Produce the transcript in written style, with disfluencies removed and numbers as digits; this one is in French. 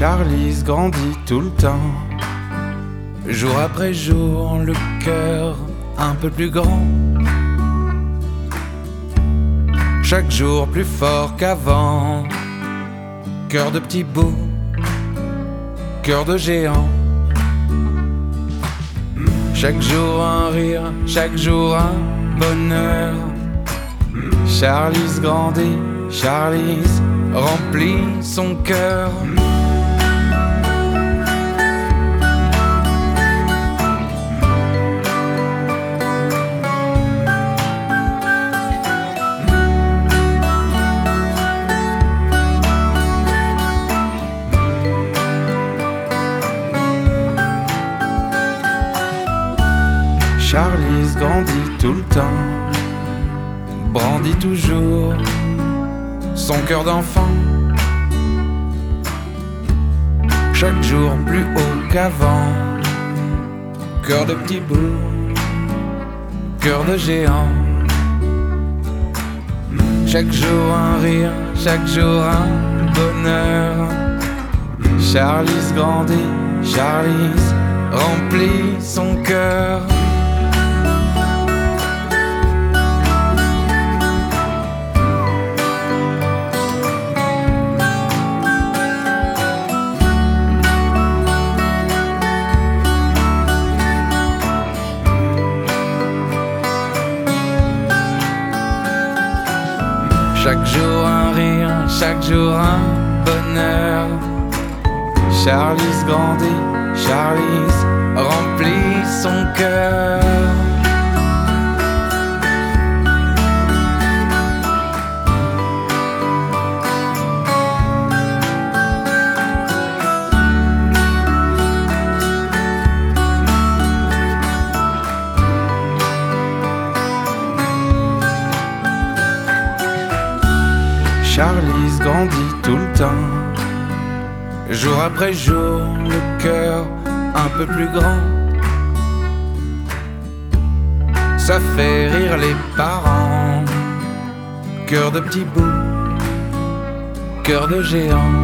Charlize grandit tout le temps, jour après jour, le cœur un peu plus grand. Chaque jour plus fort qu'avant, cœur de petit bout, cœur de géant. Chaque jour un rire, chaque jour un bonheur. Charlize grandit, Charlize remplit son cœur. Charlize grandit tout le temps, brandit toujours son cœur d'enfant. Chaque jour plus haut qu'avant, cœur de petit bout, cœur de géant. Chaque jour un rire, chaque jour un bonheur. Charlize grandit, Charlize remplit son cœur. Chaque jour un rire, chaque jour un bonheur. Charlize grandit, Charlize remplit son cœur. Charlize grandit tout le temps, jour après jour, le cœur un peu plus grand. Ça fait rire les parents, cœur de petit bout, cœur de géant.